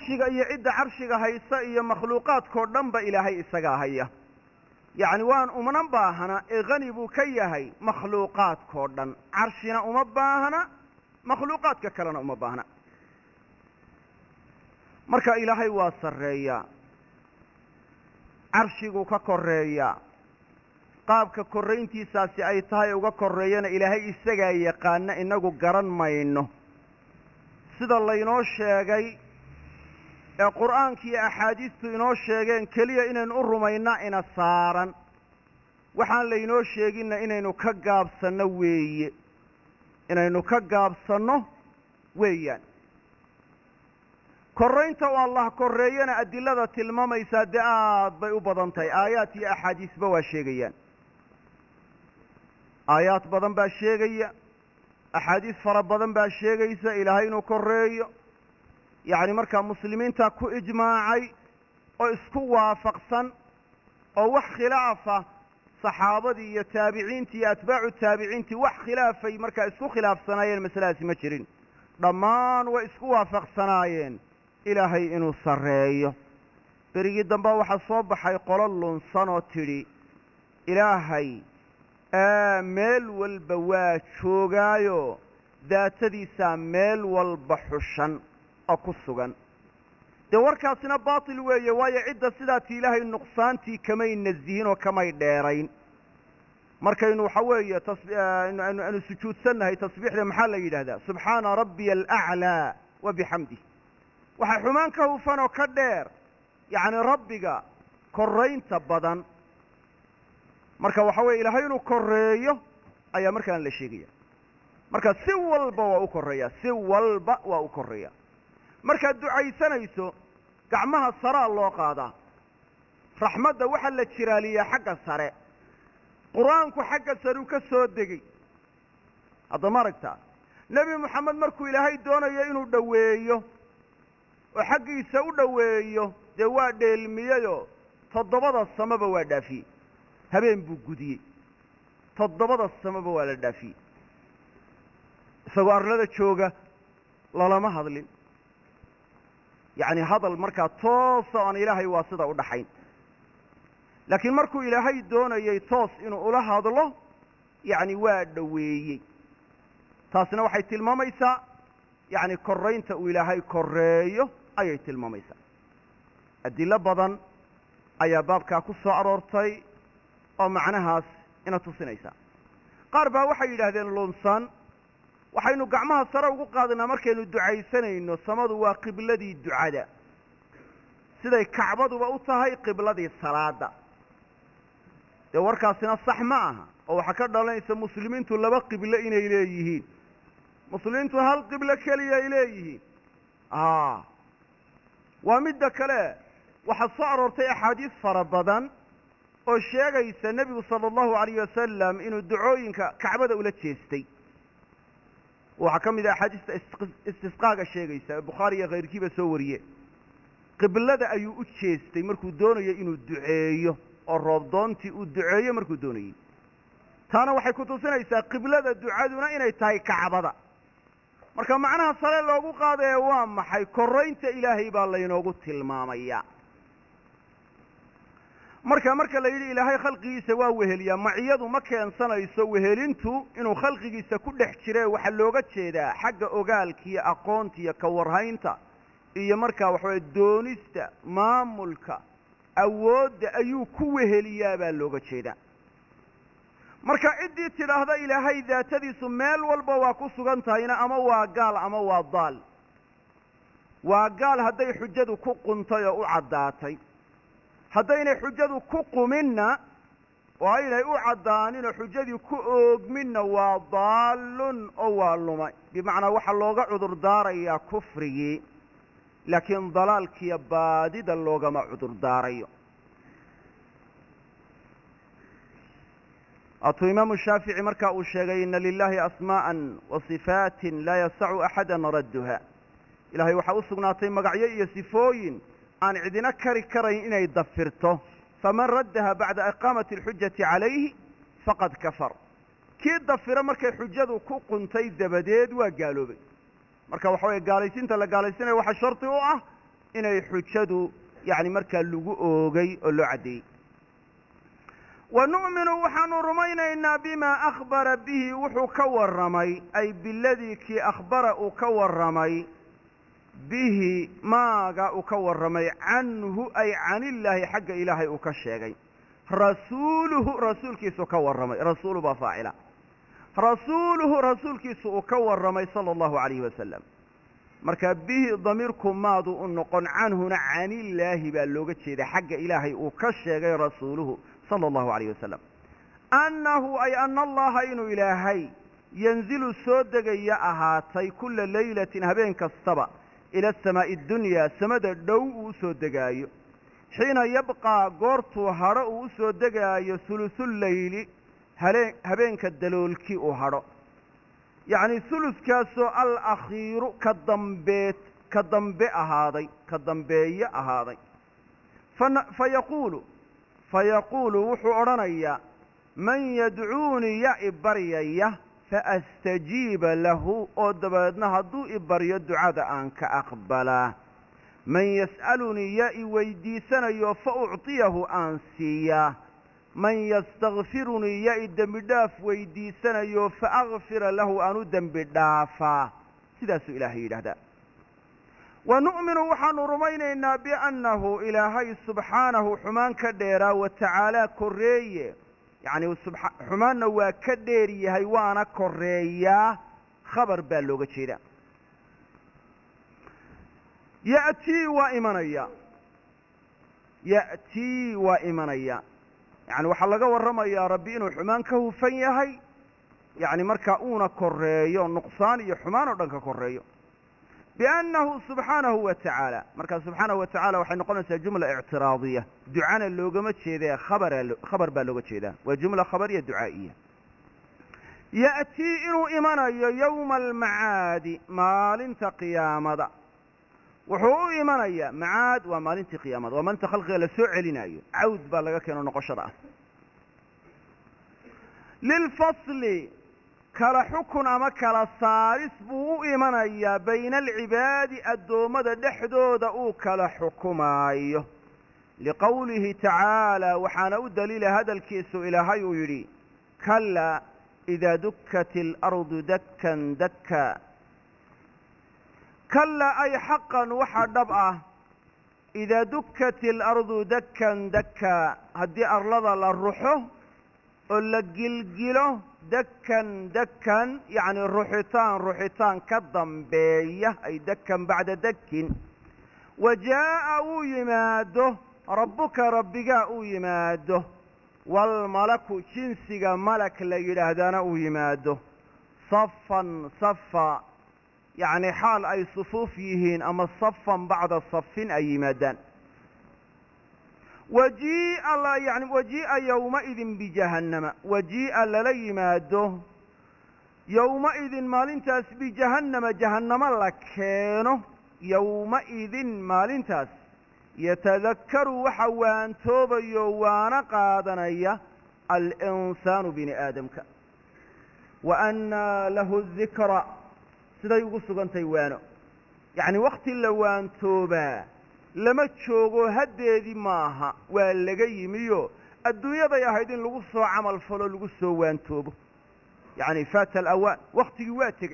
carshiga iyo cidda carshiga haysa iyo makhluuqaadkao dhanba ilaahay isagaa haya yacni waan umana baahana ee hani buu ka yahay makhluuqaadkao dhan carshina uma baahna makhluuqaadka kalena uma baahna marka ilaahay waa sarreeyaa carshiguu ka korreeyaa qaabka korrayntiisaasi ay tahay uga korreeyana ilaahay isagaa yaqaana inagu garan mayno sida laynoo sheegay ee qur'aanka iyo axaadiistu inoo sheegeen keliya inaynu u rumaynaa ina saaran waxaan laynoo sheeginna inaynu ka gaabsanno weeye inaynu ka gaabsanno weeyaan korraynta oo allah korreeyana adilada tilmaamaysaa dee aad bay u badan tahay aayaad iyo axaadiisba waa sheegayaan aayaad badan baa sheegaya axaadiis fara badan baa sheegaysa ilaahay inuu korreeyo yacni markaa muslimiinta ku ijmaacay oo isku waafaqsan oo wax khilaafa saxaabadii iyo taabiciintii iyo atbaacu taabiciintii wax khilaafay markaa isku khilaafsanaayeen masaladaasi ma jirin dhammaan way isku waafaqsanaayeen ilaahay inuu sarreeyo berigii dambe waxaa soo baxay qolo lunsan oo tidhi ilaahay meel walba waa joogaayo daatadiisaa meel walba xushan oo ku sugan dee warkaasina baatil weeye waayo cidda sidaati ilaahay nuqsaantii kamay nasihin oo kamay dheerayn markaynu waxa weeye aanu sujuudsannahay tasbiixda maxaa la yidhaahdaa subxaana rabbiya alaclaa wa bixamdih waxaa xumaan ka hufan oo ka dheer yacni rabbiga korraynta badan marka waxa weeye ilaahay inuu korreeyo ayaa markaan la sheegaya marka si walba waa u korreeyaa si walba waa u korreeyaa markaad ducaysanayso gacmaha saraa loo qaadaa raxmadda waxaa la jiraaliyaa xagga sare qur-aanku xagga saruu ka soo degey hadda ma aragtaa nebi moxamed markuu ilaahay doonayo inuu dhoweeyo oo xaggiisa u dhoweeyo dee waa dheelmiyeyoo 7 samaba waa dhaafiyey habeen buu gudiyey 7 samaba waa la dhaafiyey isagoo arlada jooga lalama hadlin yacni hadal markaa toosa oan ilaahay waa sida u dhaxayn laakiin markuu ilaahay doonayey toos inuu ula hadlo yacni waa dhoweeyey taasina waxay tilmaamaysaa yacni korraynta uu ilaahay korreeyo ayay tilmaamaysaa adillo badan ayaa baabkaa ku soo aroortay oo macnahaas ina tusinaysaa qaar baa waxay yidhaahdeen lunsan waxaynu gacmaha sare ugu qaadnaa markaynu ducaysanayno samadu waa qibladii ducada siday kacbaduba u tahay qibladii salaada dee warkaasina sax ma aha oo waxaa ka dhalanaysa muslimiintu 2 qiblo inay leeyihiin muslimiintu hal qiblo keliya ay leeyihiin waa midda kale waxaa soo aroortay axaadiis fara badan oo sheegaysa nebigu sala allahu alayh wasalam inuu ducooyinka kacbada ula jeestay waxaa ka mid ah axaadiista istisqaaga sheegaysa ee bukhaari iyo kayrkiiba soo wariye qiblada ayuu u jeestay markuu doonayo inuu duceeyo oo roobdoontii uu duceeyo markuu doonayey taana waxay ku tusinaysaa qiblada ducaduna inay tahay kacbada marka macnaha sare loogu qaadaya waa maxay korraynta ilaahay baa laynoogu tilmaamaya marka la yidhi ilaahay khalqigiisa waa weheliyaa maciyadu ma keensanayso wehelintu inuu khalqigiisa ku dhex jire waxaa looga jeedaa xagga ogaalka iyo aqoonta iyo ka warhaynta iyo markaa waxaweye doonista maamulka awoodda ayuu ku weheliyaa baa looga jeedaa marka ciddii tidhaahda ilaahay daatadiisu meel walba waa ku sugan tahayna ama waa gaal ama waa daal waa gaal hadday xujadu ku quntay oo u caddaatay haddaynay xujadu ku quminna oo aynay u caddaaninoo xujadii ku oogminna waa daallun oo waa lumay bimacnaa waxaa looga cudur daarayaa kufrigii laakiin dalaalkiiyo baadida loogama cudur daarayo atuu imaamu shaafici markaa uu sheegay ina lilaahi asmaa'an wa sifaatin laa yasacu axadan radduha ilaahay waxaa u sugnaatay magacyo iyo sifooyin aan cidina kari karayn inay dafirto faman raddaha bacda iqaamati alxujati calayhi faqad kafar kii dafira markay xujadu ku quntay dabadeed waa gaaloobay marka waxa weye gaalaysiinta la gaalaysiinayo waxaa shardi u ah inay xujadu yacni markaa lagu oogay oo loo caddeeyey wanu'minu waxaanu rumaynaynaa bimaa akhbara bihi wuxuu ka warramay ay biladii kii akhbara uu ka warramay bihi maaga uu ka warramay canhu ay canillaahi xagga ilaahay uu ka sheegay rasuuluhu rasuulkiisu ka warramay rasuulu baa faacila rasuuluhu rasuulkiisu uu ka warramay sala allahu calayhi wasalam marka bihi damiirku maadu u noqon canhuna canillaahi baa looga jeeda xagga ilaahay uu ka sheegay rasuuluhu sala allahu calayh wasalam annahu ay ana allaha inuu ilaahay yanzilu soo degaya ahaatay kulla laylatin habeen kastaba ila asamaa'i addunyaa samada dhow uu usoo degaayo xiina yabqaa goortuu hadho uu usoo degaayo hulusuleyli habeenka daloolkii uu hadho yacni huluskaasoo alakhiiru ka dambeeye ahaaday fayaquulu wuxuu odhanayaa man yadcuunii ya i baryaya faastajiiba lahu oo dabeedna hadduu i baryo ducada aan ka aqbalaa man yas'alunii ya i weydiisanayo fa ucطiyahu aan siiyaa man yastakfirunii ya i dembi dhaaf weydiisanayo fa akfira lahu aan u dembi dhaafaa sidaasuu ilaahay yidhaahdaa wanu'minu waxaanu rumaynaynaa biannahu ilaahay subxaanahu xumaan ka dheeraa watacaalaa korreeye yacni xumaanna waa ka dheer yahay waana korreeyaa khabar baa looga jeedaa ya'tii waa imanaya yacni waxaa laga warramayaa rabbi inuu xumaan ka hufan yahay yacni markaa uuna korreeyo nuqsaan iyo xumaan oo dhan ka korreeyo biannahu subxaanahu wa tacaala markaa subxaanahu wa tacala waxay noqonaysaa jumla ictiraadiya ducana loogama jeedee khabar baa looga jeedaa waa jumla khabariya ducaa'iya ya'tii inuu imanayo yowma almacaadi maalinta qiyaamada wuxuu u imanayaa macaad waa maalintii qiyaamada waa maalinta khalqiga la soo celinayo cawd baa laga keeno noqoshada ah lilfasli kala xukun ama kala saaris buu u imanayaa bayna alcibaadi addoommada dhexdooda uu kala xukumaayo liqowlihi tacaala waxaana u daliila hadalkiisu ilaahay uu yidhi kallaa idaa dukkat alardu dakkan dakka kallaa ay xaqan waxa dhab ah idaa dukkat alardu dakkan dakka haddii arlada la ruxo oo la gilgilo dakkan dakkan yacni ruxitaan ka dambeeya ay dakkan bacda dakkin wa jaa'a uu yimaado rabbuka rabbigaa uu yimaado waalmalaku jinsiga malak la yidhaahdana uu yimaado safan safa yacni xaal ay sufuuf yihiin ama safan bacda safin ay yimaadaan wajii'a yowmaidin bijahannama wajii'a lala yimaado yowmaidin maalintaas bijahannama jahannamo la keeno yowmaidin maalintaas yatadakkaru waxa waantoobayo waana qaadanaya alinsaanu bini aadamka wa annaa lahu dikra siday ugu sugantahay waano yacni wakti la waantoobaa lama joogo haddeedii maaha waa laga yimiyo adduunyaday ahayd in lagu soo camal falo lagu soo waantoobo yacni faata alawaan waktigii waa tegey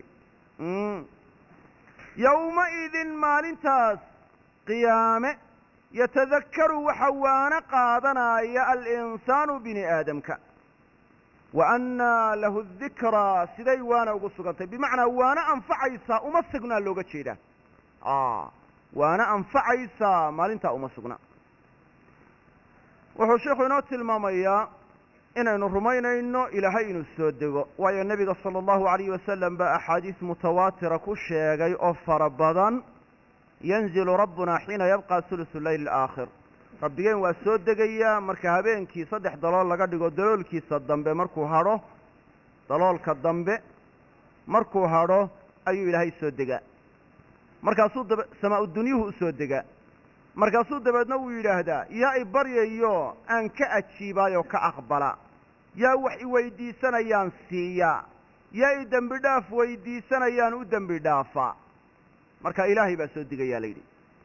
yowmaidin maalintaas qiyaame yatadakkaru waxa waana qaadanaya alinsaanu bini aadamka wa annaa lahu dikraa siday waana ugu sugantay bimacnaa waana anfacaysaa uma sugnaa looga jeedaa waana anfacaysaa maalintaa uma sugna wuxuu sheikhu inoo tilmaamayaa inaynu rumaynayno ilaahay inuu soo dego waayo nebiga sala allahu alayhi wasalam baa axaadiis mutawaatira ku sheegay oo fara badan yanzilu rabbuna xiina yabqa hulusu leyl alaakhir rabbigeen waa soo degayaa marka habeenkii 3 dalool laga dhigo daloolkiisa dambe markuu hadho daloolka dambe markuu hadho ayuu ilaahay soo degaa markaasuu samaa dunyuhu u soo degaa markaasuu dabeedna uu yidhaahdaa yaa i baryayo aan ka ajiibaayoo ka aqbala yaa wax i weydiisanayaan siiyaa yaa i dembi dhaaf weydiisanayaan u dembi dhaafaa marka ilaahay baa soo degayaa la yidhi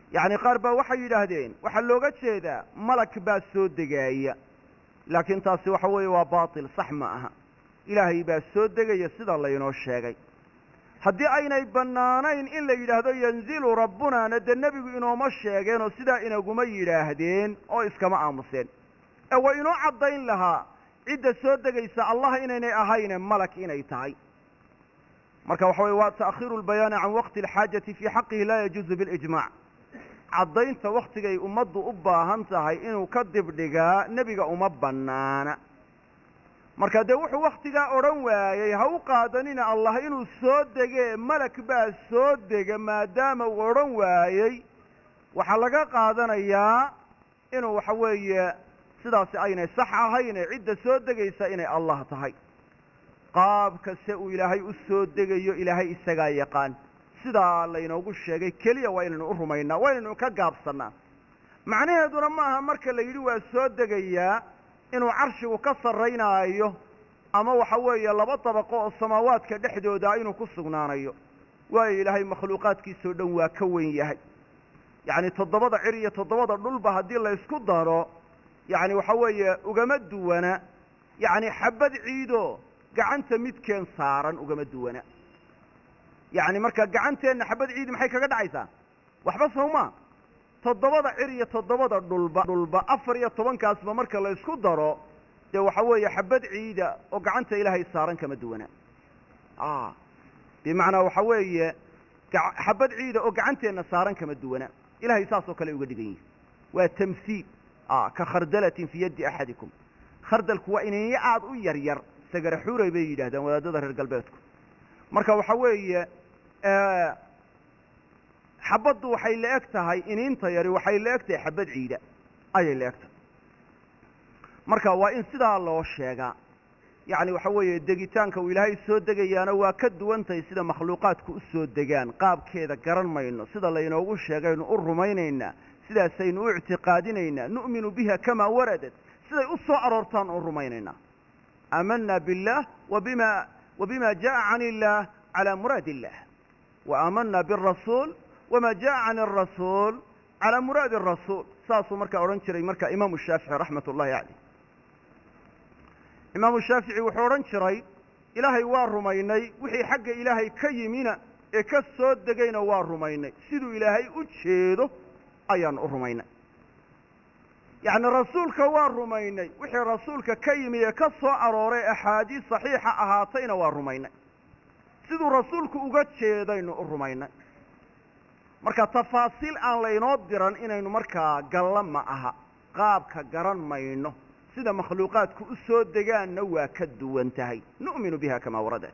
yacni qaar baa waxay yidhaahdeen waxaa looga jeedaa malag baa soo degaaya laakiin taasi waxa weeye waa baatil sax ma aha ilaahay baa soo degaya sida laynoo sheegay haddii aynay bannaanayn in la yidhaahdo yanzilu rabbunaana dee nebigu inooma sheegeen oo sidaa inaguma yidhaahdeen oo iskama aamuseen ee waa inoo caddayn lahaa cidda soo degaysa allah inaynay ahayne malak inay tahay marka waxa weye waa ta'khiiru lbayaani can waqti alxaajati fii xaqihi laa yajuuzu bilijmaac caddaynta waktigay ummaddu u baahan tahay inuu ka dibdhigaa nebiga uma bannaana marka dee wuxuu wakhtigaa odhan waayey ha u qaadanina allah inuu soo degee malak baa soo dega maadaama uu odhan waayey waxaa laga qaadanayaa inuu waxa weeye sidaasi aynay sax ahayne cidda soo degaysa inay allah tahay qaabka se uu ilaahay u soo degayo ilaahay isagaa yaqaan sidaa laynoogu sheegay keliya waa inaynu u rumaynaa waa inaynu ka gaabsannaa macnaheeduna ma aha marka la yidhi waa soo degayaa inuu carshigu ka sarraynaayo ama waxa weeye laba dabaqo oo samaawaadka dhexdooda inuu ku sugnaanayo waayo ilaahay makhluuqaadkiisao dhan waa ka weyn yahay yacni toddobada cir iyo toddobada dhulba haddii la ysku daro yacni waxa weeye ugama duwana yacni xabbad ciidoo gacanta midkeen saaran ugama duwana yacni marka gacanteenna xabbad ciidi maxay kaga dhacaysaa waxba sawmaa toddobada cir iyo toddobada dhulba 14 marka la isku daro dee waxa weeye xabbad ciida oo gacanta ilaahay saaran kama duwana bimacnaa waxa weeye xabbad ciida oo gacanteenna saaran kama duwana ilahay saasoo kale uga dhigan yihi waa tamhiil ka khardalatin fii yaddi axadikum khardalku waa inay aad u yaryar sagara xuuray bay yidhahdaan wadaadada reer galbeedku marka waxa weeye xabaddu waxay la eg tahay iniinta yari waxay la eg tahay xabbad ciida ayay la eg tahay marka waa in sidaa loo sheegaa yacni waxa weeye degitaanka uu ilaahay soo degayaana waa ka duwan tahay sida makhluuqaadku u soo degaan qaabkeeda garan mayno sida laynoogu sheegaynu u rumaynaynaa sidaasaynu u ictiqaadinaynaa nu'minu biha kamaa waradat siday u soo aroortaan u rumaynaynaa aamanna biاllah wabima jaءa can illah calى muraadi illah waaamana biالrasuul wama jaءa can الrasuul calى muraadi الrasuul saasuu markaa odhan jiray marka imaamu shaafici raxmat ullahi caleyh imaamu shaafici wuxuu odhan jiray ilaahay waa rumaynay wixii xagga ilaahay ka yimina ee ka soo degayna waa rumaynay siduu ilaahay u jeedo ayaanu u rumaynay yacni rasuulka waa rumaynay wixii rasuulka ka yimi ee ka soo arooray axaadiis saxiixa ahaatayna waa rumaynay siduu rasuulku uga jeedaynu u rumaynay marka tafaasiil aan laynoo diran inaynu markaa galla ma aha qaabka garan mayno sida makhluuqaadku u soo degaanna waa ka duwan tahay nu'minu biha kamaa waradat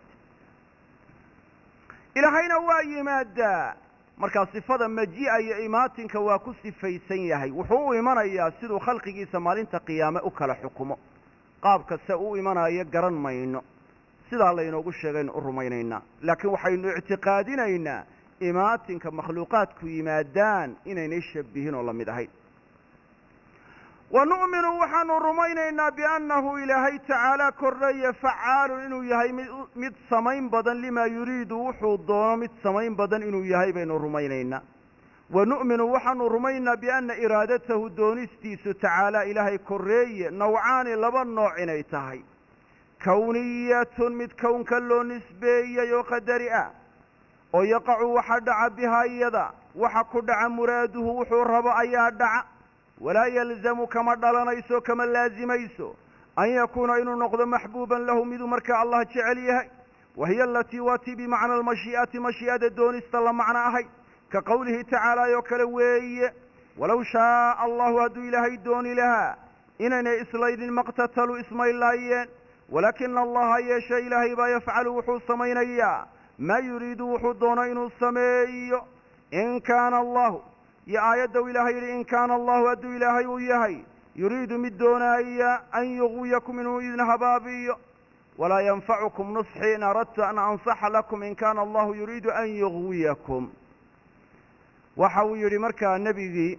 ilaahayna waa yimaadaa markaa sifada majii'a iyo imaatinka waa ku sifaysan yahay wuxuu u imanayaa siduu khalqigiisa maalinta qiyaame u kala xukumo qaabka se u imanayo garan mayno sidaa laynoogu sheegaynu u rumaynaynaa laakiin waxaynu ictiqaadinaynaa imaatinka makhluuqaadku yimaadaan inaynay shabihin oo la mid ahayn wa nu'minu waxaanu rumaynaynaa biannahu ilaahay tacaala korreeye facaalun inuu yahay mid samayn badan limaa yuriidu wuxuu doono mid samayn badan inuu yahay baynu rumaynaynaa wa nu'minu waxaanu rumaynaynaa bianna iraadatahu doonistiisu tacaala ilaahay korreeye nawcaani laba nooc inay tahay kowniyatun mid kownka loo nisbeeyey oo qadari ah oo yaqacu waxa dhaca bihaa iyada waxa ku dhaca muraaduhu wuxuu rabo ayaa dhaca walaa yalzamu kama dhalanayso kama laazimayso an yakuuna inuu noqdo maxbuuban lahu miduu markaa allah jecel yahay wa hiya alatii waatii bimacna almashii'ati mashii'ada doonista la macno ahay ka qowlihi tacaala oo kale weeye walow shaaa allahu hadduu ilaahay dooni lahaa inaynay islaynin maqtatalu ismay laayeen walaakina allaha yeeshe ilaahay baa yafcalu wuxuu samaynayaa maa yuriidu wuxuu doono inuu sameeyo in kaana allahu iyo aayadda ilaahay yidhi in kaana allahu hadduu ilaahay uu yahay yuriidu mid doonaaya an yughwiyakum inuu idin habaabiyo walaa yanfacukum nusxii in aradtu an ansaxa lakum in kaana allahu yuriidu an yughwiyakum waxa uu yidhi markaa nebigii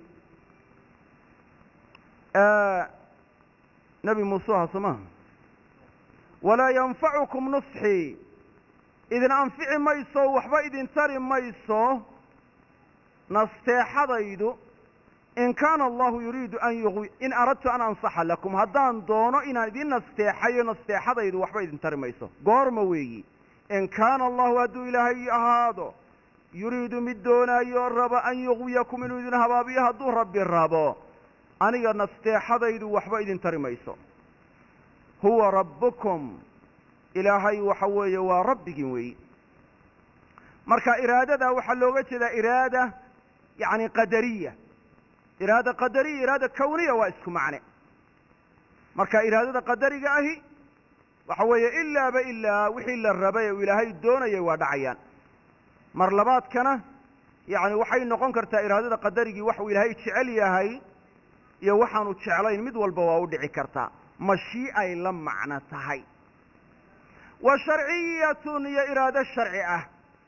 nebi muuse aha sooma walaa yanfacukum nusxii idin anfici mayso waxba idin tari mayso nasteexadaydu in kaana allahu yuriidu in aradtu an ansaxa lakum haddaan doono inaan idin nasteexayo nasteexadaydu waxba idin tari mayso goorma weeyi in kaana allahu hadduu ilaahay ahaado yuriidu mid doonaayo raba an yuqwiyakum inuu idin habaabiyo hadduu rabbi rabo aniga nasteexadaydu waxba idin tari mayso huwa rabbukum ilaahay waxa weeye waa rabbigin weeyi marka iraadada waxaa looga jeedaa iraada yani qadariya iraada qadariya iraada kawniya waa isku macne marka iraadada qadariga ahi waxa weeye ilaaba ilaa wixii la rabay oo ilaahay doonayay waa dhacayaan mar labaadkana yani waxay noqon kartaa iraadada qadarigii waxuu ilaahay jecel yahay iyo waxaanu jeclayn mid walba waa u dhici kartaa mashii'ay la macno tahay wa sharciyatun iyo iraado sharci ah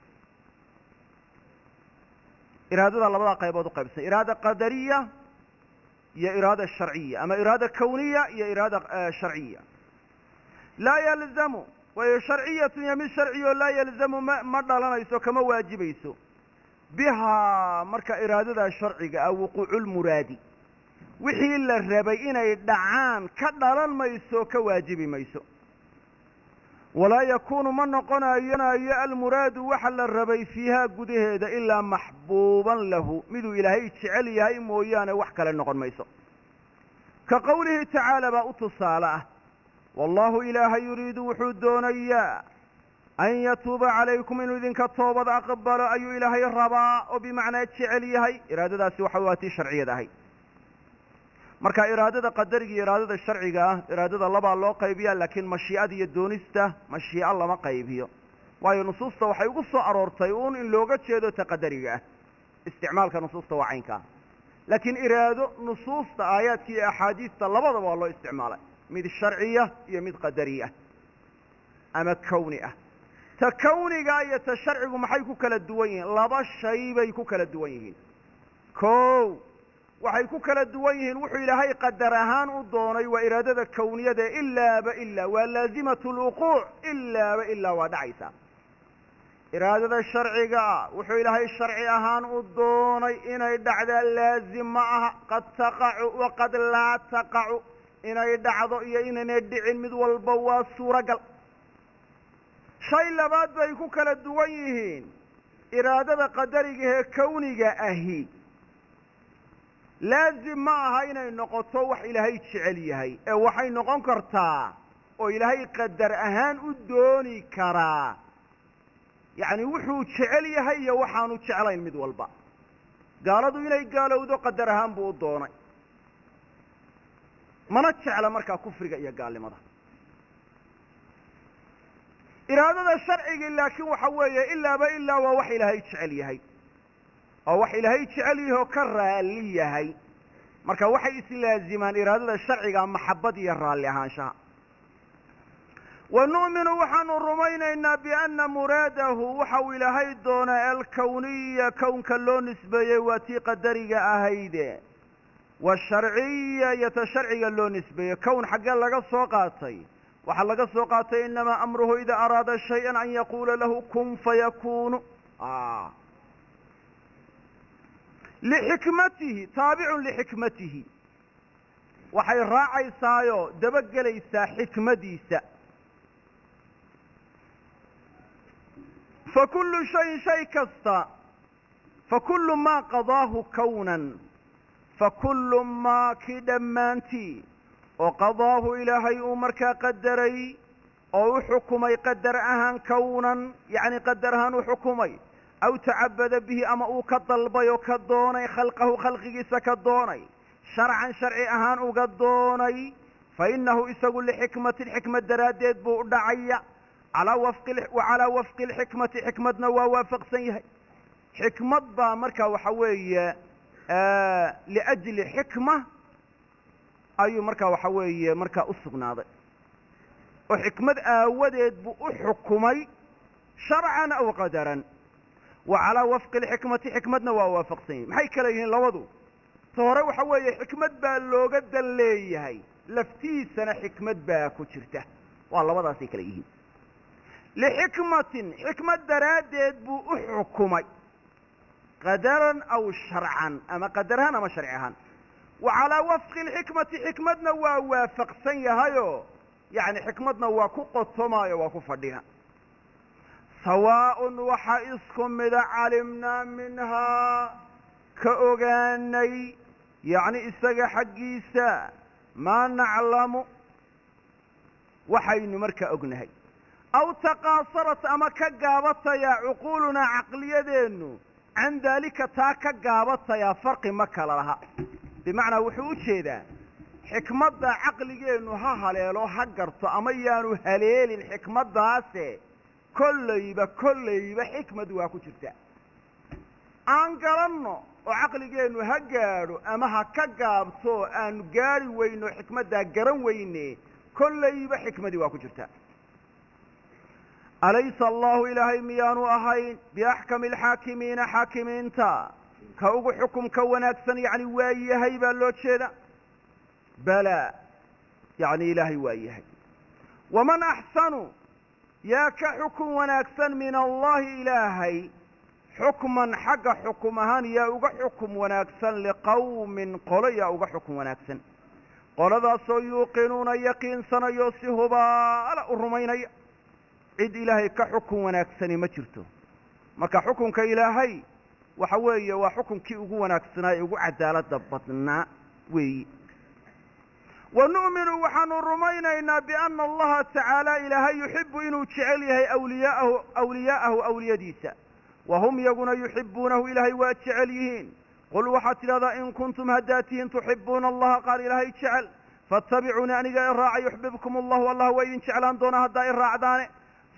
iraadada labada qaybood u qaybsan iraada qadariya iyo iraada sharciya ama iraada kawniya iyo iraada sharciya laa yalzamu wayo sharciyatun iyo mid sharciyo laa yalzamu ma dhalanayso kama waajibayso bihaa marka iraadada sharciga ah wuquuculmuraadi wixii la rabay inay dhacaan ka dhalan mayso ka waajibi mayso walaa yakuunu ma noqonayo almuraadu waxa la rabay fiihaa gudaheeda ilaa maxbuuban lahu miduu ilaahay jecel yahay mooyaane wax kale noqon mayso ka qowlihi tacaala baa u tusaale ah wallahu ilaahay yuriidu wuxuu doonayaa an yatuuba calaykum inuu idinka toobad aqbalo ayuu ilaahay rabaa oo bimacnaa jecel yahay iraadadaasi waxa waa tii sharciyad ahay marka iraadada qadariga iyo iraadada sharciga ah iraadada labaa loo qaybiyaa laakiin mashii'ada iyo doonista mashii'a lama qaybiyo waayo nusuusta waxay ugu soo aroortay uun in looga jeedo ta qadariga ah isticmaalka nusuusta waa caynkaa laakiin iraado nusuusta aayaadka iyo axaadiista labadaba waa loo isticmaalay mid sharciya iyo mid qadari ah ama kawni ah ta kawniga iyo ta sharcigu maxay ku kala duwan yihiin laba shay bay ku kala duwan yihiin ko waxay ku kala duwan yihiin wuxuu ilaahay qadar ahaan u doonay waa iraadada kawniyada ilaaba ilaa waa laazimatu lwuquuc ilaaba ilaa waa dhacaysaa iraadada sharciga wuxuu ilaahay sharci ahaan u doonay inay dhacdaa laazim ma aha qad taqacu waqad laa taqacu inay dhacdo iyo inaynay dhicin mid walba waa suuragal shay labaad bay ku kala duwan yihiin iraadada qadariga ee kawniga ahi laazim ma aha inay noqoto wax ilaahay jecel yahay ee waxay noqon kartaa oo ilaahay qadar ahaan u dooni karaa yacni wuxuu jecel yahay iyo waxaanu jeclayn mid walba gaaladu inay gaalowdo qadar ahaan buu u doonay mana jecla markaa kufriga iyo gaalnimada iraadada sharciga laakiin waxa weeye ilaaba ilaa waa wax ilaahay jecel yahay oo wax ilaahay jecel yahay oo ka raalli yahay marka waxay islaazimaan iraadada sharciga maxabad iyo raalli ahaanshaha wa nu'minu waxaanu rumaynaynaa bianna muraadahu waxa uu ilaahay doonaa alkawniya kownka loo nisbeeyey waa tii qadariga ahayde washarciya iyo ta sharciga loo nisbeeyey kown xaggee laga soo qaatay waxaa laga soo qaatay inamaa amruhu idaa araada shay-an an yaquula lahu kun fayakuunu lixikmatihi taabicun lixikmatihi waxay raacaysaayo dabagelaysaa xikmadiisa fakullu shayin shay kasta fakullu maa qadaahu kawnan fakullu maa kii dhammaantii oo qadaahu ilaahay uu markaa qadaray oo u xukumay qadar ahaan kawnan yacni qadar ahaan u xukumay aw tacabada bihi ama uu ka dalbay oo ka doonay khalqahu khalqigiisa ka doonay sharcan sharci ahaan uga doonay fa innahu isagu lixikmatin xikmad daraaddeed buu u dhacaya calaa wafqi lxikmati xikmadna waa waafaqsan yahay xikmad baa marka waxa weeye liajli xikma ayuu marka waxa weeye markaa u sugnaaday oo xikmad aawadeed buu u xukumay sharcan aw qadaran wa calaa wafqi lxikmati xikmadna waa waafaqsan yahay maxay kala yihiin labadu ta hore waxa weeye xikmad baa looga dan leeyahay laftiisana xikmad baa ku jirta waa labadaasay kala yihiin lixikmatin xikmad daraaddeed buu u xukumay قدرا أو شرعا أما قدرها أما شرعها وعلى وفق الحكمة حكمتنا ووافق سيهايو يعني حكمتنا وكقطما وكفردها سواء وحائسكم ماذا علمنا منها كأغاني يعني إساق حقيسا ما نعلم وحين مركا أغنهي أو تقاصرت أما كقابت يا عقولنا عقلية دينو عن ذلك تاكقابت يا فرق مكة لها بمعنى وحوش هذا حكمة عقلية ها هليلو هقرت أما يانو هليل الحكمة داسي كل يبا حكمة واكو جرتا أنقرنو وعقلية هقارو أما هكقابتو أن قاري وينو حكمة دا قرن ويني كل يبا حكمة واكو جرتا أليس الله إلهي ميانو أهين بأحكم الحاكمين حاكمين تا كأوغو حكم كوناكسن يعني وايه هيبا اللوتشيدا بلى يعني إلهي وايه ومن أحسن يا كحكم وناكسن من الله إلهي حكما حق حكمهان يا أوغو حكم وناكسن لقوم قل يا أوغو حكم وناكسن قل ذا سيوقنون يقين سنيوسيه بالا الرمين عد إلهي كحكم وناكسن ما جرته marka xukunka ilaahay waxa weeye waa xukunkii ugu wanaagsanaa ugu cadaalada badnaa weey ونؤمن وحن رمينا بأن الله تعالى إلهي يحب إنه جعله أولياءه أولياديسا وهم يقولون يحبونه إلهي واتشعليهين قل وحتى هذا إن كنتم هداتين تحبون الله قال إلهي جعل فاتبعوني أني الراعي يحببكم الله والله وإن جعلان دون هداء الراعدان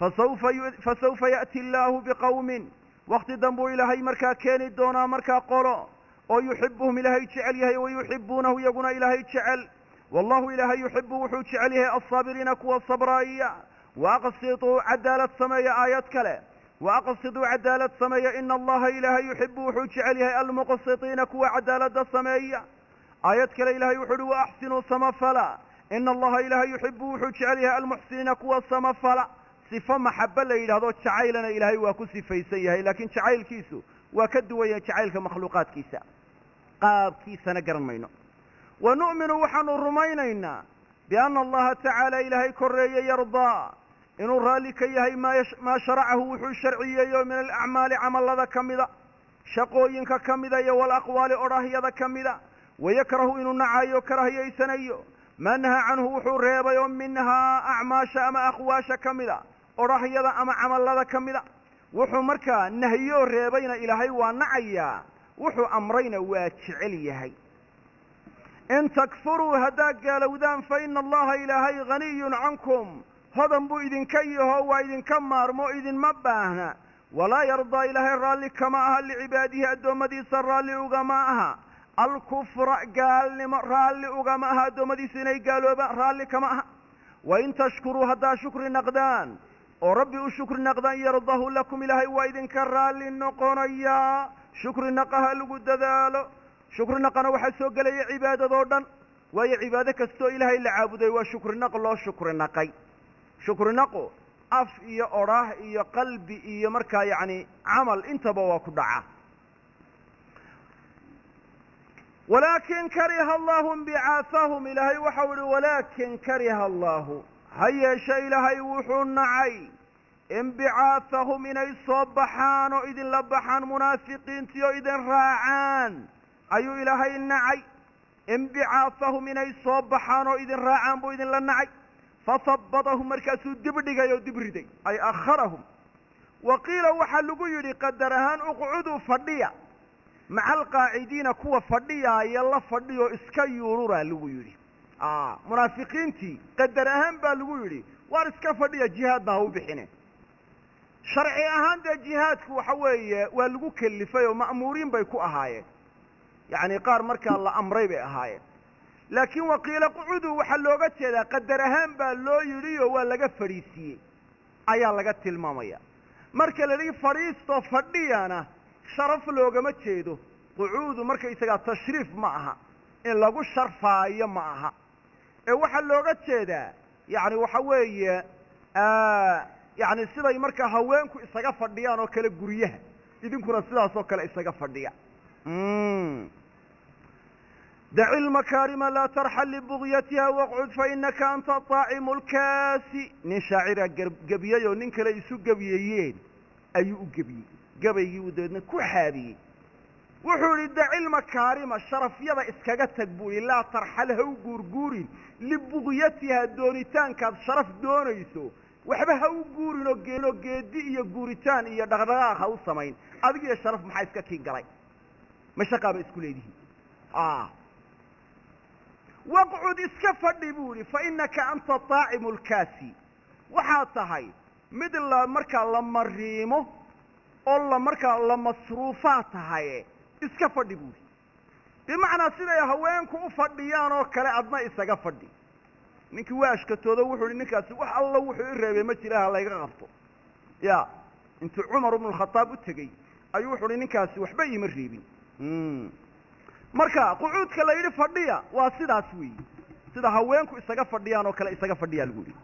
فسوف يأتي الله بقوم وقت دنبو إلهي مركا كان دونا مركا قولوا ويحبهم إلهي جعليه ويحبونه يقولون إلهي جعل والله إلهي يحب وحو جعله الصابرين كوا الصبرائية وأقصدوا عدالة سمية آيات كلا وأقصدوا عدالة سمية إن الله إلهي يحب وحو جعله المقصطين كوا عدالة سمية آيات كلا إلهي يحب وأحسنوا سمفلا إن الله إلهي يحب وحو جعله المحسنين كوا سمفلا صفة محبة لإله هذا شعيلنا إلهي وكسي فيسيه لكن شعيل كيسو وكدوا يشعيل كمخلوقات كيسا قاب كيسا نقرن مينو ونؤمن وحن الرمينينا بأن الله تعالى إلهي كرية يرضى إنه رالك يهي ما شرعه وحو الشرعية من الأعمال عمل ذا كمذا شقوينك كمذا والأقوال أراهي ذا كمذا ويكره إنه نعايو كرهي يسنيو منها عنه وحو ريب يوم منها أعماش أما أخواش كمذا أراهي ذا أما عمل ذا كمذا وحو مركا نهيو ريبين إلهي ونعيا وحو أمرين واتشعليهي إن تكفروا هداك قالوا ذان فإن الله إلهي غني عنكم هذا بو إذن كيه وإذن كمار مو إذن مباهنا ولا يرضى إلهي الرالي كماها لعباده أدوم دي سرالي أغماها الكفر قال رالي أغماها أدوم دي سني قالوا رالي كماها وإن تشكروا هدا شكر النقدان وربي الشكر النقدان يرضاه لكم إلهي وإذن كرالي النقونيا شكر النقها لقد ذالو شكر نقنا وحسوق لي عبادة ضردن وهي عبادة كستو إلهي اللي عابده وشكر نق الله شكر نقي شكر نقو أف إيا أراه إيا قلبي إيا مركا يعني عمل انت بواكو دعا ولكن كره الله انبعاثهم إلهي وحول ولكن كره الله هيا شيء إلهي وحون نعي انبعاثهم إني صبحان وإذن لبحان منافقين تيو إذن راعان أيو إلهي النعي انبعاثهم إني صبحان وإذن راعان بو إذن لنعي فصبتهم مركزوا دبردقا دبردي أي أخرهم وقيل وحلقوا يلي قدرهان اقعدوا فرديا مع القاعدين كوا فرديا يلا فرديا اسكيوا رورا لقوا يلي منافقين تي قدرهان بالقوا يلي وارسكا فرديا جهادنا هو بحينه شرعي أهان دا جهادك وحوية والقوا كلفة ومأمورين بيكو أهاية يعني قار مركا الله أمري بأهاية لكن وقيل قعدوا وحلوغت هذا قدرهان باللو يليو واللقى فريسي أيا لقى المامية مركا للي فريستو فرديانا شرف لوغا ما تشيدو قعود مركا يساقا تشريف معها إن لقوا شرفاية معها وحلوغت هذا يعني وحوية يعني سيداي marka haweenku isaga fadhiyaan oo kala guriyaha idinkuna sidaasoo kale isaga fadhiya daci lmakaarima laa tarxal libugyatiha waqcud fainaka anta طaacimu lkaasi nin shaacira gebiyey oo nin kale isu gebiyeyeen ayuu u gebiyey gabaygii uu dabeedna ku xaabiyey wuxuu idhi daci lmakaarima sharafyada iskaga tag buu ihi laa tarxal ha u guurguurin libugyatiha doonitaankaad sharaf doonayso waxba ha u guurin oo geedi iyo guuritaan iyo dhaqdhaqaaq ha u samayn adig iyo sharaf maxaa iska kiin galay mashaqaa ba isku leedihiin waqcud iska fadhi buu ihi fainaka anta طaacimu lkaasi waxaad tahay mid markaa la mariimo oo markaa la masruufaa tahaye iska fadhi buu ihi bimacnaa siday haweenku u fadhiyaan oo kale adna isaga fadhi ninkii waa ashkatoodo wuxuu ihi ninkaasi wax alla wuxuu i reebay ma jira ha layga qabto ya intuu cumar ibnu lkhataab u tegey ayuu wuxu uhi ninkaasi waxba iima reebin marka qucuudka la yidhi fadhiya waa sidaas weeyi sida haweenku isaga fadhiyaan oo kale isaga fadhiyaa lagu yidhi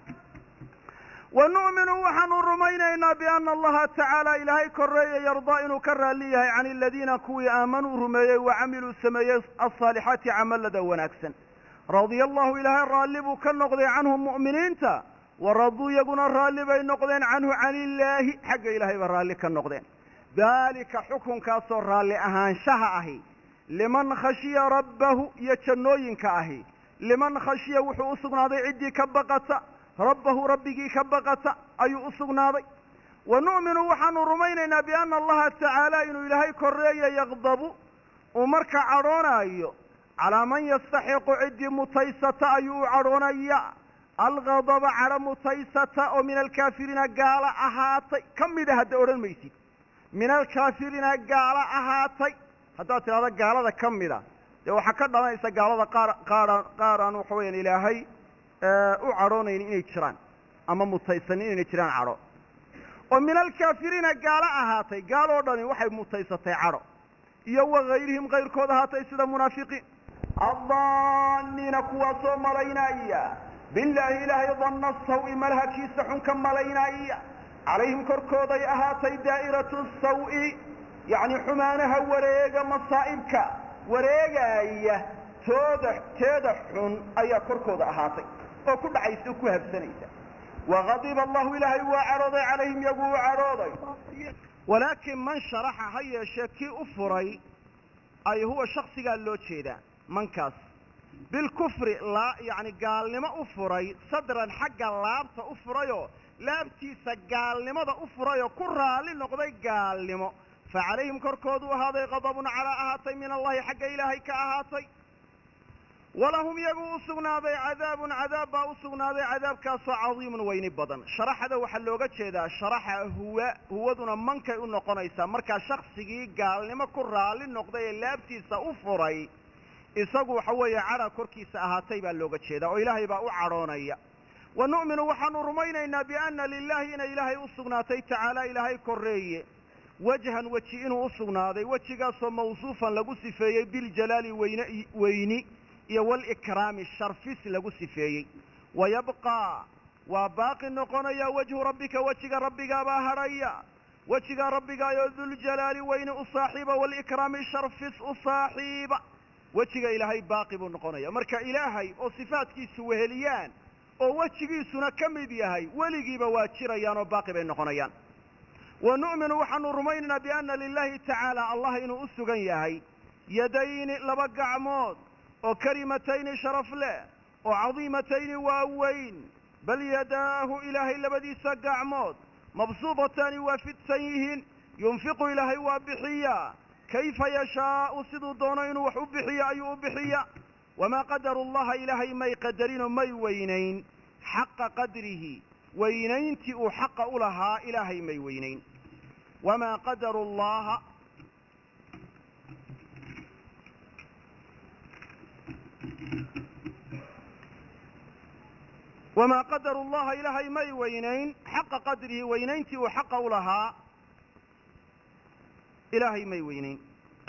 wanu'minu waxaanu rumaynaynaa biana allaha tacaala ilaahay korreeye yardaa inuu ka raalli yahay can aladiina kuwii aamanuu rumeeyey wa camiluu sameeyey alsaalixaati camallada wanaagsan radia allahu ilaahay raalli buu ka noqday canhum mu'miniinta waraduu iyaguna raalli bay noqdeen canhu can illaahi xagga ilaahay ba raalli ka noqdeen daalika xukunkaasoo raalli ahaanshaha ahi liman khashiya rabbahu iyo jannooyinka ahi liman khashiya wuxuu u sugnaaday ciddii ka baqata rabbahu rabbigii ka baqata ayuu u sugnaaday wa nu'minu waxaanu rumaynaynaa biana allaha tacaala inuu ilaahay korreeye yaqdabu uu marka cadhoonaayo calaa man yastaxiqu ciddii mutaysata ayuu u cadhoonaya algadaba cadho mutaysata oo min alkaafiriina gaalo ahaatay ka mida hadda odhan maysid min alkaafiriina gaalo ahaatay haddaad tidhahdo gaalada ka mida dee waxaa ka dhalanaysa gaalada qaar aan waxa weyaan ilaahay u cadhoonaynin inay jiraan ama mutaysanin inay jiraan cadho oo min alkaafiriina gaalo ahaatay gaaloo dhani waxay mutaysatay cadho iyo wagayrihim kayrkood ahaatay sida munaafiqiin addaaniina kuwaasoo malaynaya bilaahi ilaahay danna sawi malhakiisa xun ka malaynaya calayhim korkooday ahaatay daa'iratu sawi yacni xumaanaha wareega masaa'ibka wareegaaya teeda xun ayaa korkooda ahaatay oo ku dhacaysa oo ku habsanaysa wagadiba allahu ilaahay waa cadhooday calayhim yaguu u cadhooday walaakin man sharaxa ha yeeshee kii u furay ay huwa shaksigaa loo jeedaa mankaas bilkufri yacni gaalnimo u furay sadran xagga laabta u furayoo laabtiisa gaalnimada u furayoo ku raalli noqday gaalnimo fa calayhim korkoodu ahaaday qadabun calaa ahaatay min allahi xagga ilaahay ka ahaatay walahum iyaguu u sugnaaday cadaabun cadaab baa u sugnaaday cadaabkaasoo cadiimun weyni badan sharaxada waxaa looga jeedaa sharaxa huwaduna mankay u noqonaysaa markaa shaksigii gaalnimo ku raalli noqday ee laabtiisa u furay isagu waxa weeye cadha korkiisa ahaatay baa looga jeedaa oo ilaahay baa u cadhoonaya wa nu'minu waxaanu rumaynaynaa bianna lilaahi inay ilaahay u sugnaatay tacaala ilaahay korreeye wajhan weji inuu u sugnaaday wejigaasoo mawsuufan lagu sifeeyey biljalaali weyni iyo walikraami sharfis lagu sifeeyey wayabqaa waa baaqi noqonaya wajhu rabbika wejiga rabbigaabaa hadhaya wejiga rabbigaayoo duljalaali weyni u saaxiiba walikraami sharfis u saaxiiba wejiga ilaahay baaqi buu noqonaya marka ilaahay oo sifaadkiisu weheliyaan oo wejigiisuna ka mid yahay weligiiba waa jirayaan oo baaqi bay noqonayaan wa nu'minu waxaanu rumaynaynaa bianna lilaahi tacaala allah inuu u sugan yahay yadayni laba gacmood oo karimatayni sharaf leh oo cadiimatayni waaweyn bal yadaahu ilaahay labadiisa gacmood mabsuudataani waa fidsan yihiin yunfiqu ilaahay waa bixiyaa kayfa yashaau siduu doono inuu wax u bixiyo ayuu u bixiya wamaa qadaru llaha ilaahay may qadarinoo may weynayn xaqa qadrihi weynayntii uu xaqa u lahaa ilaahay may weynayn wamaa qadaru llaha wamaa qadaru llaha ilaahay may weynayn xaqa qadrihi weynayntii uu xaqa u lahaa ilaahay may weynayn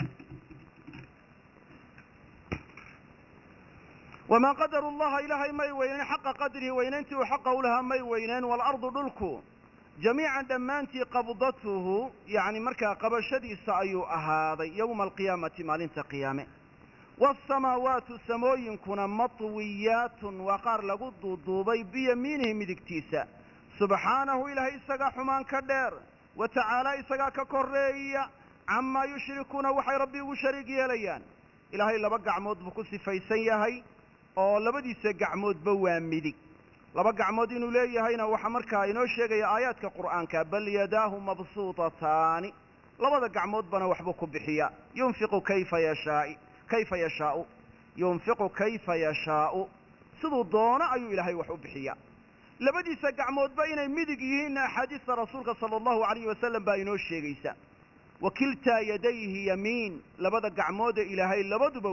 wamaa qadaru llaha ilaahay may weynayn xaqa qadrihi weynayntii uu xaqa u lahaa may weynayn waalardu dhulku jamiican dhammaantii qabdatuhu yacni markaa qabashadiisa ayuu ahaaday yowma alqiyaamati maalinta qiyaame waasamaawaatu samooyinkuna matwiyaatun waa qaar lagu duuduubay biyamiinihi midigtiisa subxaanahu ilaahay isagaa xumaan ka dheer wa tacaalaa isagaa ka korreeya camaa yushrikuuna waxay rabbi ugu shariig yeelayaan ilaahay laba gacmood buu ku sifaysan yahay oo labadiisa gacmoodba waa midig laba gacmood inuu leeyahayna waxaa markaa inoo sheegaya aayaadka qur'aanka bal yadaahu mabsuutataani labada gacmoodbana waxbuu ku bixiya yunfiqu kayfa yashaau yunfiqu kayfa yashaau siduu doono ayuu ilaahay wax u bixiya labadiisa gacmoodba inay midig yihiinna axaadiista rasuulka sala allahu alayhi wasalam baa inoo sheegaysa wakiltaa yadayhi yamiin labada gacmoode ilaahay labaduba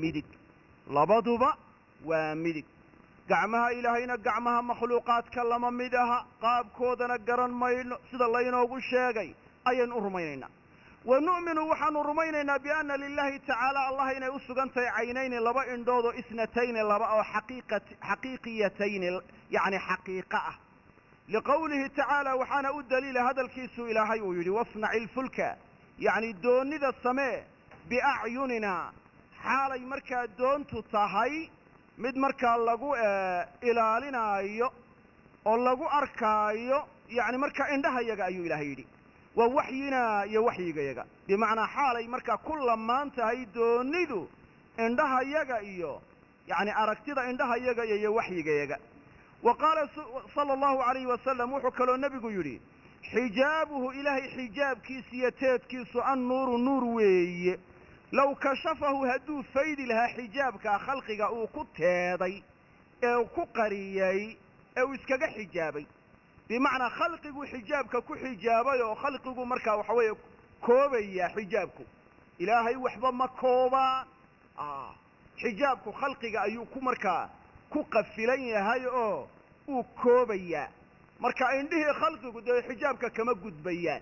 waa midig gacmaha ilaahayna gacmaha makhluuqaadka lama mid aha qaabkoodana garan mayno sida laynoogu sheegay ayaynu u rumaynaynaa wa nu'minu waxaanu rumaynaynaa bianna lilahi tacaala allah inay u sugan tahay caynayni laba indhood oo isnatayni laba oo xaqiiqiyatayni yacni xaqiiqo ah liqowlihi tacaala waxaana u daliila hadalkiisu ilaahay uu yidhi wasnaci ilfulka yacni doonnida samee biacyunina xaalay markaa doontu tahay mid markaa lagu ilaalinaayo oo lagu arkaayo yacni markaa indhahayaga ayuu ilaahay yidhi waa waxyinaa iyo waxyigayaga bimacnaa xaalay markaa ku lamaan tahay doonidu indhahayaga iyo yacni aragtida indhahayaga iyo waxyigayaga wa qaala sala allahu alayhi wasalam wuxuu kaloo nebigu yidhi xijaabuhu ilaahay xijaabkiisa iyo teedkiisu annuuru nuur weeye low kashafahu hadduu faydi lahaa xijaabkaa khalqiga uu ku teeday ee uu ku qariyey ee uu iskaga xijaabay bimacnaa khalqiguu xijaabka ku xijaabay oo khalqigu markaa waxa weeye koobaya xijaabku ilaahay waxba ma koobaan xijaabku khalqiga ayuu ku markaa ku qafilan yahay oo uu koobayaa marka indhihii khalqigu dee xijaabka kama gudbayaan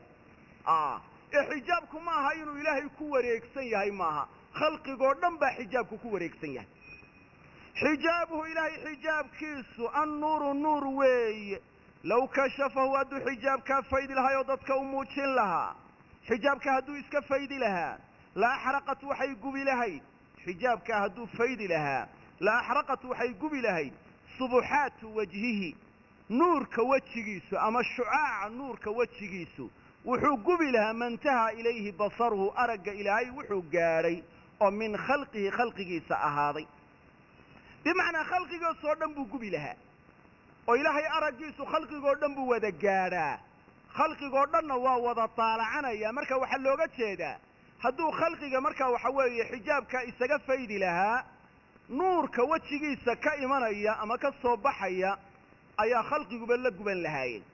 ee xijaabku ma aha inuu ilaahay ku wareegsan yahay maaha khalqigoo dhan baa xijaabku ku wareegsan yahay xijaabuhu ilaahay xijaabkiisu annuuru nuur weeye low kashafahu hadduu xijaabkaa faydi lahay oo dadka u muujin lahaa xijaabka hadduu iska faydi lahaa la axraqat waxay gubi lahayd xijaabkaa hadduu faydi lahaa la axraqat waxay gubi lahayd subuxaatu wajhihi nuurka wejigiisu ama shucaaca nuurka wejigiisu wuxuu gubi lahaa mantaha ilayhi basaruhu aragga ilaahay wuxuu gaadhay oo min khalqihi khalqigiisa ahaaday bimacnaa khalqigoosoo dhan buu gubi lahaa oo ilaahay araggiisu khalqigoo dhan buu wada gaadhaa khalqigoo dhanna waa wada taalacanaya marka waxaa looga jeedaa hadduu khalqiga markaa waxa weeye xijaabka isaga faydi lahaa nuurka wejigiisa ka imanaya ama ka soo baxaya ayaa khalqiguba la guban lahaayeen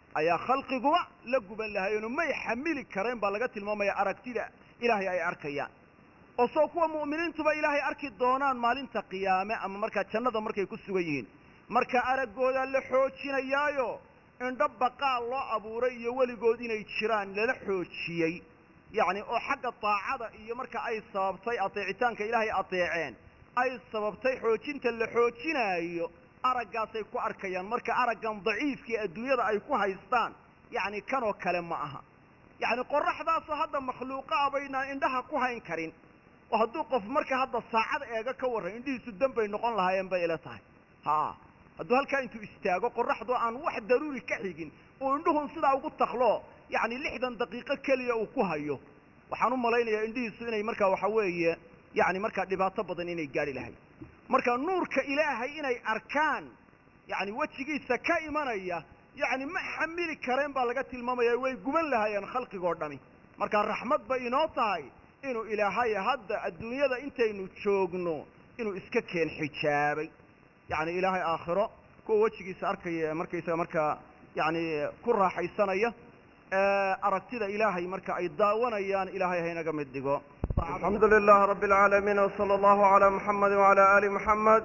oo may xamili kareen baa laga tilmaamaya aragtida ilaahay ay arkayaan oo soo kuwa mu'miniintuba ilaahay arki doonaan maalinta qiyaame ama markaa jannada markay ku sugan yihiin marka araggoodaa la xoojinayaayo indho baqaal loo abuuray iyo weligood inay jiraan lala xoojiyey yacni oo xagga daacada iyo marka ay sababtay ateecitaanka ilaahay ateeceen ay sababtay xoojinta la xoojinaayo araggaasay ku arkayaan marka araggan daciifkii adduunyada ay ku haystaan yacni kanoo kale ma aha yacni qorraxdaasoo hadda makhluuqa ah baynaan indhaha ku hayn karin oo hadduu qof marka hadda saacad eega ka warran indhihiisu dan bay noqon lahaayeen bay ila tahay hadduu halkaa intuu istaago qorraxdoo aan wax daruuri ka xigin uu indhuhun sidaa ugu taklo yacni 60 daqiiqo keliya uu ku hayo waxaan u malaynayaa indhihiisu inay markaa waxa weeye yacni markaa dhibaato badan inay gaadhi lahayd marka nuurka ilaahay inay arkaan yacni wejigiisa ka imanaya yacni ma xamili kareen baa laga tilmaamaya way guban lahaayeen khalqigoo dhami marka raxmad bay inoo tahay inuu ilaahay hadda adduunyada intaynu joogno inuu iska keen xijaabay yacni ilaahay aakhiro kuwa wejigiisa arkaya markaysaga markaa yacni ku raaxaysanaya aragtida ilaahay marka ay daawanayaan ilaahay haynaga mid dhigo الحمد لله رب العالمين وصلى الله على محمد وعلى آل محمد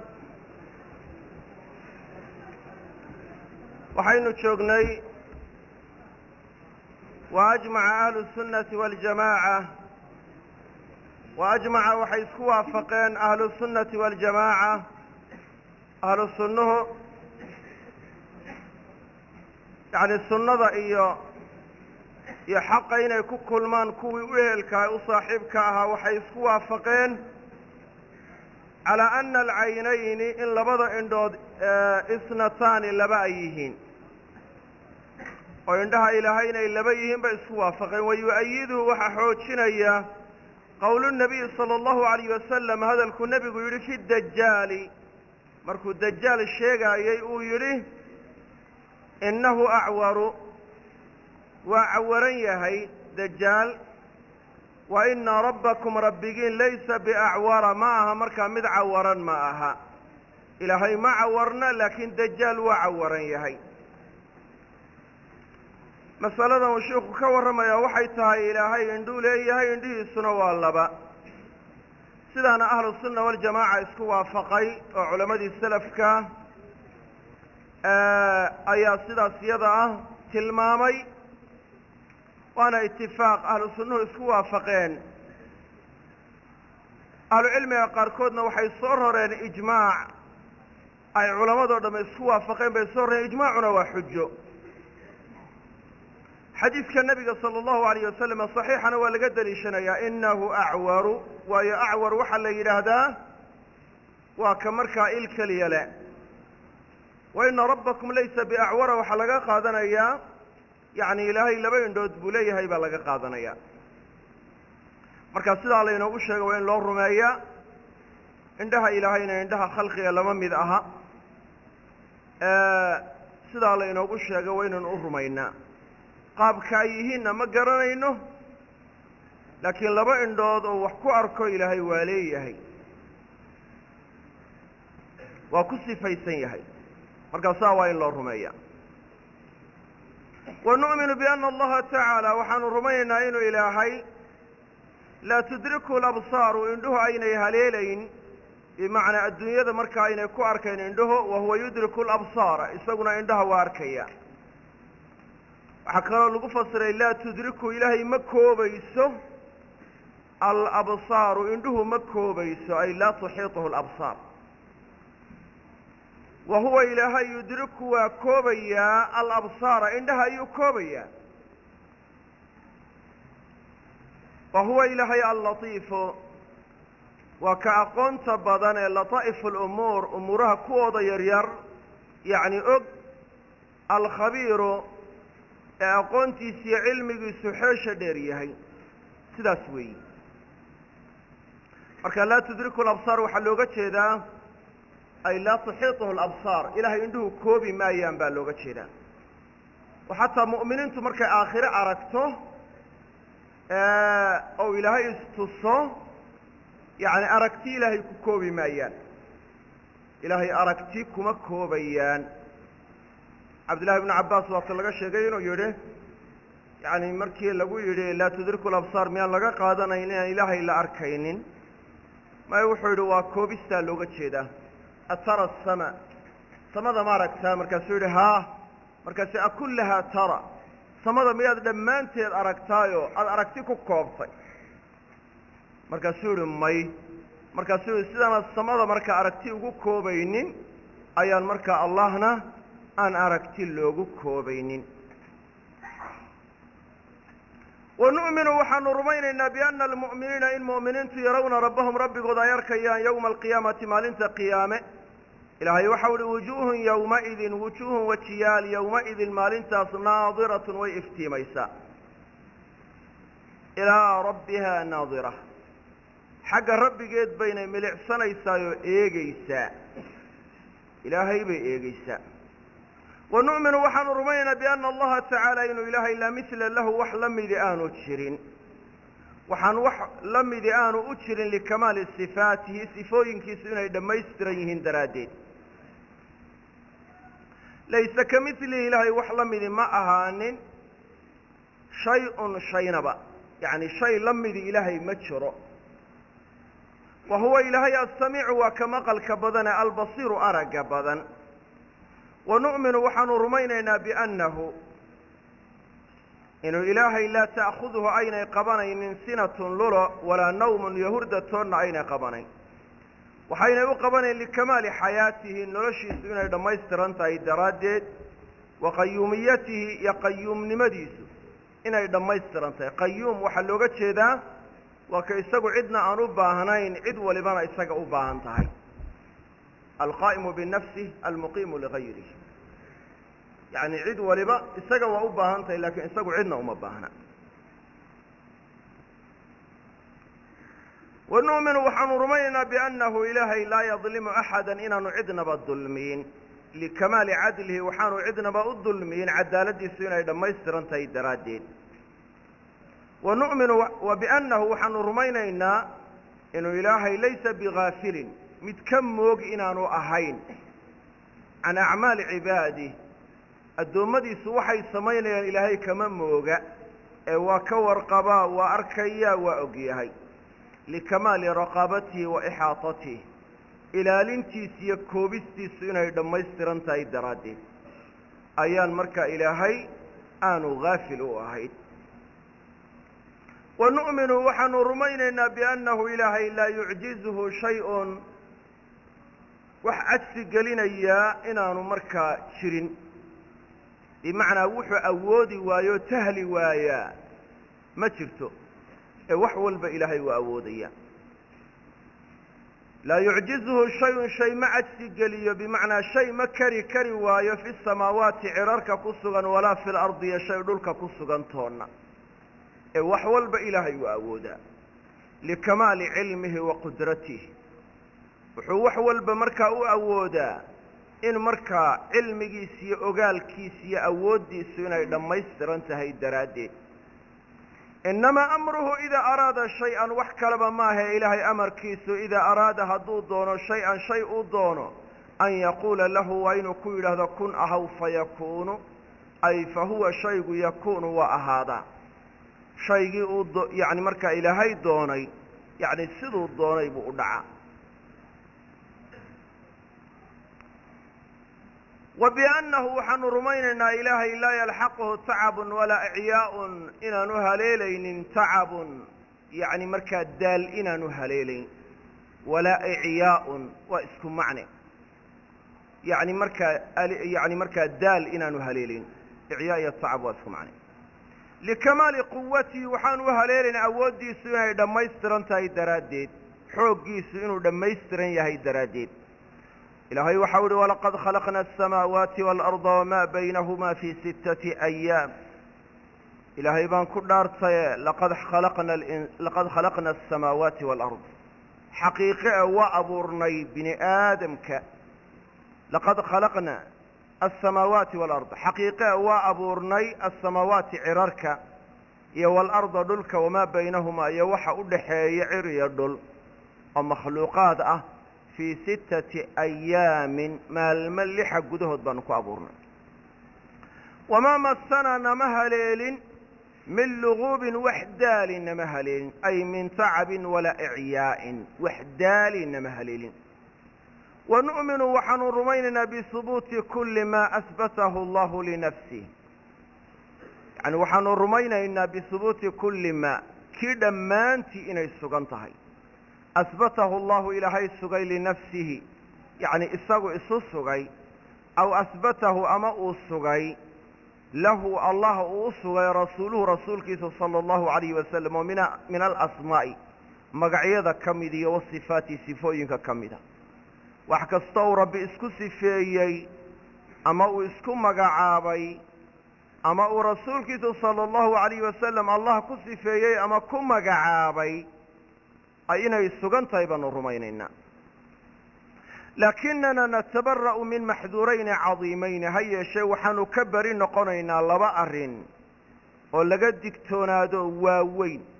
waxaynu joognay وأجمع أهل السنة والجماعة وأجمع waxay isku waafaqeen أهل السنة والجماعة أهل السنه yacni sunnada iyo xaqa inay ku kulmaan kuwii u ehelkahay u saaxiibka ahaa waxay isku waafaqeen calaa ana alcaynayni in labada indhood isnataani laba ay yihiin oo indhaha ilaahay inay laba yihiin bay isku waafaqeen wayu'ayiduhu waxaa xoojinaya qowlu nabiyi sala allahu alayh wasalam hadalkuu nebigu yidhi fi dajaali markuu dajaal sheegaayey uu yidhi innahu acwaru waa cawaran yahay dajaal wa ina rabbakum rabbigiin laysa biacwara ma aha markaa mid cawaran ma aha ilaahay ma cawarna laakiin dajaal waa cawaran yahay masaladan uu sheikhu ka warramayaa waxay tahay ilaahay indhuu leeyahay indhihiisuna waa laba sidaana ahlu sunna waljamaaca isku waafaqay oo culammadii salafka ayaa sidaas iyada ah tilmaamay waana itifaaq ahlu sunnuhu isku waafaqeen ahlu cilmiga qaarkoodna waxay soo roreen ijmaac ay culammadoo dhamme isku waafaqeen bay soo roreen ijmaacuna waa xujo xadiidka nabiga sala allahu alayh wasalam saxiixana waa laga daliishanayaa inahu acwaru waayo acwar waxaa la yidhaahdaa waa ka markaa il keliya le wa ina rabbakum laysa biacwara waxaa laga qaadanayaa yacni ilaahay laba indhood buu leeyahay baa laga qaadanayaa marka sidaa laynoogu sheega waa in loo rumeeyaa indhaha ilaahayna indhaha khalqiga lama mid aha sidaa laynoogu sheega waa inaynu u rumaynaa qaabka ay yihiinna ma garanayno laakiin laba indhood oo wax ku arko ilaahay waa leeyahay waa ku sifaysan yahay markaa saa waa in loo rumeeya wa nu'minu biana allaha tacaala waxaanu rumaynaynaa inuu ilaahay laa tudriku labsaaru indhuhu aynay haleelayn bimacnaa adduunyada marka aynay ku arkayn indhuhu wa huwa yudriku labsaara isaguna indhaha waa arkaya waxaa kaloo lagu fasiray laa tudriku ilaahay ma koobayso alabsaaru indhuhu ma koobayso ay laa tuxiituhu alabsaar wa huwa ilaahay yudriku waa koobayaa alabsaara indhaha ayuu koobayaa wa huwa ilaahay allatiifu waa ka aqoonta badan ee lataa'ifu alumuur umuuraha kuwooda yaryar yacni og alkhabiiru ee aqoontiisa iyo cilmigiisu xeesha dheer yahay sidaas weeyi marka laa tudriku alabsaar waxaa looga jeedaa ay laa tuxiituhu alabsaar ilaahay indhuhu koobi maayaan baa looga jeedaa oo xataa mu'miniintu markay aakhire aragto oo ilaahay istuso yacni aragti ilaahay ku koobi maayaan ilaahay aragti kuma koobayaan cabdillahi ibnu cabbaas waata laga sheegay inuu yidhi yacni markii lagu yidhi laa tudriku alabsaar miyaan laga qaadanayn inaan ilaahay la arkaynin maya wuxuu yidhi waa koobistaa looga jeedaa atara asama samada ma aragtaa markaasuu yidhi haa markaasi akullahaa tara samada miyaad dhammaanteed aragtaayoo aada aragti ku koobtay markaasuu yidhi may markaasuu yidhi sidaana samada marka aragti ugu koobaynin ayaan markaa allahna aan aragti loogu koobaynin wa nu'minu waxaanu rumaynaynaa biana almu'miniina in mu'miniintu yarawna rabbahum rabbigood ay arkayaan yowma alqiyaamati maalinta qiyaame ilaahay waxau uhi wujuuhun yowmaidin wujuuhun wajiyaal yowmaidin maalintaas naadiratun way iftiimaysaa ilaa rabbihaa naadira xagga rabbigeed baynay milicsanaysaayo eegaysaa ilaahay bay eegaysaa wa nu'minu waxaanu rumaynaynaa biana allaha tacaala inuu ilaahay laa mila lahu wax la midi aanu jirin waxaan wax la midi aanu u jirin likamaali sifaatihi sifooyinkiisu inay dhammaystiran yihiin daraaddeed laysa ka milihi ilaahay wax la midi ma ahaanin shay-un shaynaba yacni shay la midi ilaahay ma jiro wa huwa ilaahay assamiicu waa ka maqalka badane albasiiru aragga badan wa nu'minu waxaanu rumaynaynaa biannahu inuu ilaahay laa ta'khuduhu aynay qabanaynin sinatun lulo walaa nawmun iyo hurdatoonna aynay qabanayn waxaynay u qabanayn likamaali xayaatihi noloshiisu inay dhammaystiran tahay daraaddeed wa qayuumiyatihi iyo qayuumnimadiisu inay dhammaystiran tahay. qayuum waxaa looga jeedaa waa ka isagu cidna aan u baahnayn, cid walibana isaga u baahan tahay. alqaa'imu binafsih almuqiimu ligayrihi, yacni cid waliba isaga waa u baahan tahay laakiin isagu cidna uma baahna. wanu'minu waxaanu rumaynaynaa biannahu ilaahay laa yadlimu axadan inaanu cidnaba dulmiyin, likamaali cadlihi waxaanu cidnaba u dulmiyin cadaaladdiisu inay dhammaystiran tahay daraaddeed. wanu'minu wa biannahu waxaanu rumaynaynaa inuu ilaahay laysa bigaafilin mid ka moog inaanu ahayn can acmaali cibaadih, addoommadiisu waxay samaynayaan ilaahay kama mooga ee waa ka warqabaa, waa arkayaa, waa ogyahay. likamaali raqaabatihi wa ixaatatih, ilaalintiisa iyo koobistiisu inay dhammaystiran tahay daraaddeed ayaan markaa ilaahay aanu gaafil u ahayn. wanu'minu waxaanu rumaynaynaa biannahu ilaahay laa yucjizuhu shay-un wax cajsi gelinayaa inaanu markaa jirin, bimacnaa wuxuu awoodi waayo tahli waayaa ma jirto, ee wax walba ilaahay waa awoodaya. laa yucjizuhu shay-un shay ma cajsi geliyo, bimacnaa shay ma kari waayo fi samaawaati cirarka ku sugan walaa fi lardi iyo shay dhulka ku sugan toonna, ee wax walba ilaahay waa awoodaa. likamaali cilmihi wa qudratihi, wuxuu wax walba markaa u awoodaa in markaa cilmigiisa iyo ogaalkiisa iyo awooddiisu inay dhammaystiran tahay daraaddeed. innamaa amruhu idaa araada shay-an, wax kaleba maahae ilaahay amarkiisu idaa araada hadduu doono shay-an shay uu doono, an yaquula lahu waa inuu ku yidhaahdo kun ahaw fayakuunu, ay fa huwa shaygu yakuunu waa ahaadaa. shaygii uu yacni markaa ilaahay doonay, yacni siduu doonay buu u dhacaa. wa biannahu waxaanu rumaynaynaa ilaahay laa yalxaquhu tacabun walaa icyaa'un, inaanu haleelaynin tacabun, yacni markaa daal inaanu haleelayn, walaa icyaa'un waa isku macne, yacni markaa daal inaanu haleelayn. icyaa iyo tacab waa isku macne. likamaali quwatihi waxaanu u haleelayn awooddiisu inay dhammaystiran tahay daraaddeed, xooggiisu inuu dhammaystiran yahay daraaddeed. ilaahay waxau uhi walaqad khalaqna asamaawaati waalarda wamaa baynahumaa fii 6 ayaam. ilaahay baan ku dhaartaye laqad khalaqna asamaawaati waalard, xaqiiqe e waa abuurnay bini aadamka. laqad khalaqna asamaawaati waalard, xaqiiqe e waa abuurnay asamaawaati cirarka iyo waalarda dhulka, wamaa baynahumaa iyo waxa u dhaxeeya cir iyo dhul oo makhluuqaad ah, fii 6 ayaamin maalmo 6 gudahood baanu ku abuurnay. wamaa massanaa nama haleelin min luguubin wax daali nama haleelin, ay min tacabin walaa icyaa'in wax daali nama haleelin. wanu'minu waxaanu rumaynaynaa bihubuuti kulli maa asbatahu allahu linafsih, yacni waxaanu rumaynaynaa bihubuuti kulli maa kii dhammaantii inay sugan tahay, asbatahu allahu ilaahay sugay linafsihi, yacni isagu isu sugay, aw asbatahu ama uu sugay lahu allah uu u sugay rasuuluhu rasuulkiisa sala allahu calayhi wasalam, oo min alasmaa'i magacyada ka mid iyo wasifaati sifooyinka ka mida. wax kasta uu rabbi isku sifeeyey ama uu isku magacaabay ama uu rasuulkiisa sala allahu calayhi wasalam allah ku sifeeyey ama ku magacaabay inay sugan tahay baanu rumaynaynaa. laakinana natabara'u min maxduurayni cadiimayni, ha yeeshee waxaanu ka beri noqonaynaa 2 arrin oo laga digtoonaado waaweyn